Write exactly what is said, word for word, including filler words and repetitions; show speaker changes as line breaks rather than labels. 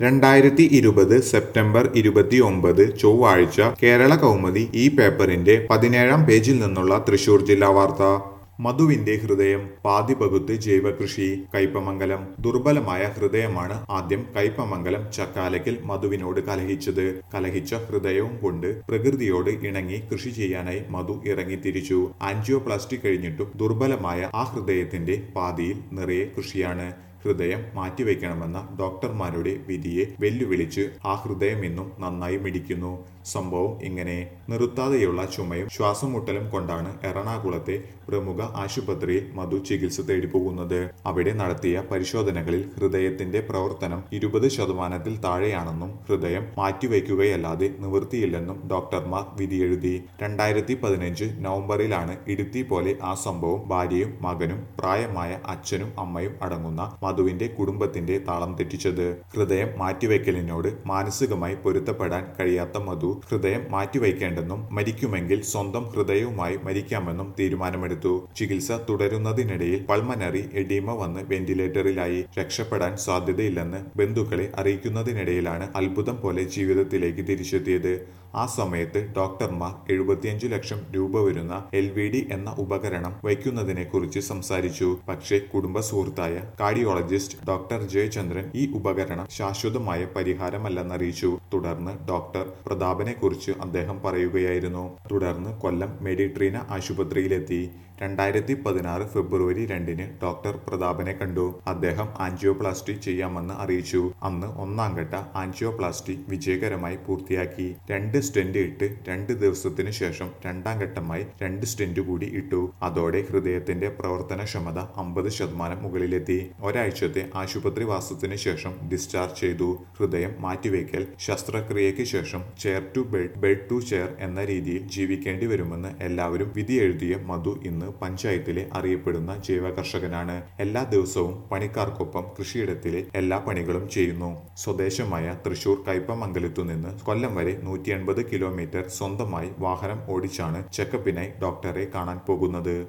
രണ്ടായിരത്തി ഇരുപത് സെപ്റ്റംബർ ഇരുപത്തിയൊമ്പത് ചൊവ്വാഴ്ച കേരള കൗമുദി ഈ പേപ്പറിന്റെ പതിനേഴാം പേജിൽ നിന്നുള്ള തൃശൂർ ജില്ലാ വാർത്ത. മധുവിന്റെ ഹൃദയം പാതി പകുത്ത് ജൈവകൃഷി. കയ്പമംഗലം. ദുർബലമായ ഹൃദയമാണ് ആദ്യം കയ്പമംഗലം ചക്കാലയ്ക്കൽ മധുവിനോട് കലഹിച്ചത്. കലഹിച്ച ഹൃദയവും കൊണ്ട് പ്രകൃതിയോട് ഇണങ്ങി കൃഷി ചെയ്യാനായി മധു ഇറങ്ങിത്തിരിച്ചു. ആൻജിയോപ്ലാസ്റ്റി കഴിഞ്ഞിട്ടും ദുർബലമായ ആ ഹൃദയത്തിന്റെ പാതിയിൽ നിറയെ കൃഷിയാണ്. ഹൃദയം മാറ്റിവെക്കണമെന്ന ഡോക്ടർമാരുടെ വിധിയെ വെല്ലുവിളിച്ച് ആ ഹൃദയം ഇന്നും നന്നായി മിടിക്കുന്നു. സംഭവം ഇങ്ങനെ. നിർത്താതെയുള്ള ചുമയും ശ്വാസമുട്ടലും കൊണ്ടാണ് എറണാകുളത്തെ പ്രമുഖ ആശുപത്രിയിൽ മധു ചികിത്സ തേടി പോകുന്നത്. അവിടെ നടത്തിയ പരിശോധനകളിൽ ഹൃദയത്തിന്റെ പ്രവർത്തനം ഇരുപത് ശതമാനത്തിൽ താഴെയാണെന്നും ഹൃദയം മാറ്റിവെക്കുകയല്ലാതെ നിവൃത്തിയില്ലെന്നും ഡോക്ടർമാർ വിധിയെഴുതി. രണ്ടായിരത്തി പതിനഞ്ച് നവംബറിലാണ് ഇടുത്തി പോലെ ആ സംഭവം ഭാര്യയും മകനും പ്രായമായ അച്ഛനും അമ്മയും അടങ്ങുന്ന മധുവിന്റെ കുടുംബത്തിന്റെ താളം തെറ്റിച്ചത്. ഹൃദയം മാറ്റിവെക്കലിനോട് മാനസികമായി പൊരുത്തപ്പെടാൻ കഴിയാത്ത മധു ഹൃദയം മാറ്റിവെക്കേണ്ടെന്നും മരിക്കുമെങ്കിൽ സ്വന്തം ഹൃദയവുമായി മരിക്കാമെന്നും തീരുമാനമെടുത്തു. ചികിത്സ തുടരുന്നതിനിടയിൽ പൾമനറി എഡീമ വന്ന് വെന്റിലേറ്ററിലായി. രക്ഷപ്പെടാൻ സാധ്യതയില്ലെന്ന് ബന്ധുക്കളെ അറിയിക്കുന്നതിനിടയിലാണ് അത്ഭുതം പോലെ ജീവിതത്തിലേക്ക് തിരിച്ചെത്തിയത്. ആ സമയത്ത് ഡോക്ടർമാർ എഴുപത്തിയഞ്ചു ലക്ഷം രൂപ വരുന്ന എൽ വി ഡി എന്ന ഉപകരണം വയ്ക്കുന്നതിനെ കുറിച്ച് സംസാരിച്ചു. പക്ഷേ കുടുംബ സുഹൃത്തായ കാർഡിയോളജിസ്റ്റ് ഡോക്ടർ ജയചന്ദ്രൻ ഈ ഉപകരണം ശാശ്വതമായ പരിഹാരമല്ലെന്നറിയിച്ചു. തുടർന്ന് ഡോക്ടർ പ്രതാപനെ കുറിച്ച് അദ്ദേഹം പറയുകയായിരുന്നു. തുടർന്ന് കൊല്ലം മെഡിട്രീന ആശുപത്രിയിലെത്തി. രണ്ടായിരത്തി പതിനാറ് ഫെബ്രുവരി രണ്ടിന് ഡോക്ടർ പ്രതാപനെ കണ്ടു. അദ്ദേഹം ആൻജിയോപ്ലാസ്റ്റി ചെയ്യാമെന്ന് അറിയിച്ചു. അന്ന് ഒന്നാം ഘട്ട ആൻജിയോപ്ലാസ്റ്റി വിജയകരമായി പൂർത്തിയാക്കി. രണ്ട് സ്റ്റെന്റ് ഇട്ട് രണ്ട് ദിവസത്തിനു ശേഷം രണ്ടാം ഘട്ടമായി രണ്ട് സ്റ്റെന്റ് കൂടി ഇട്ടു. അതോടെ ഹൃദയത്തിന്റെ പ്രവർത്തനക്ഷമത അമ്പത് ശതമാനം മുകളിലെത്തി. ഒരാഴ്ചത്തെ ആശുപത്രി വാസത്തിന് ശേഷം ഡിസ്ചാർജ് ചെയ്തു. ഹൃദയം മാറ്റിവെക്കൽ ശസ്ത്രക്രിയയ്ക്ക് ശേഷം chair to bed, bed to chair എന്ന രീതിയിൽ ജീവിക്കേണ്ടി വരുമെന്ന് എല്ലാവരും വിധിയെഴുതിയ മധു ഇന്ന് പഞ്ചായത്തിലെ അറിയപ്പെടുന്ന ജൈവ കർഷകനാണ്. എല്ലാ ദിവസവും പണിക്കാർക്കൊപ്പം കൃഷിയിടത്തിലെ എല്ലാ പണികളും ചെയ്യുന്നു. സ്വദേശമായ തൃശൂർ കയ്പമംഗലത്തു നിന്ന് കൊല്ലം വരെ നൂറ്റി എൺപത് കിലോമീറ്റർ സ്വന്തമായി വാഹനം ഓടിച്ചാണ് ചെക്കപ്പിനായി ഡോക്ടറെ കാണാൻ പോകുന്നത്.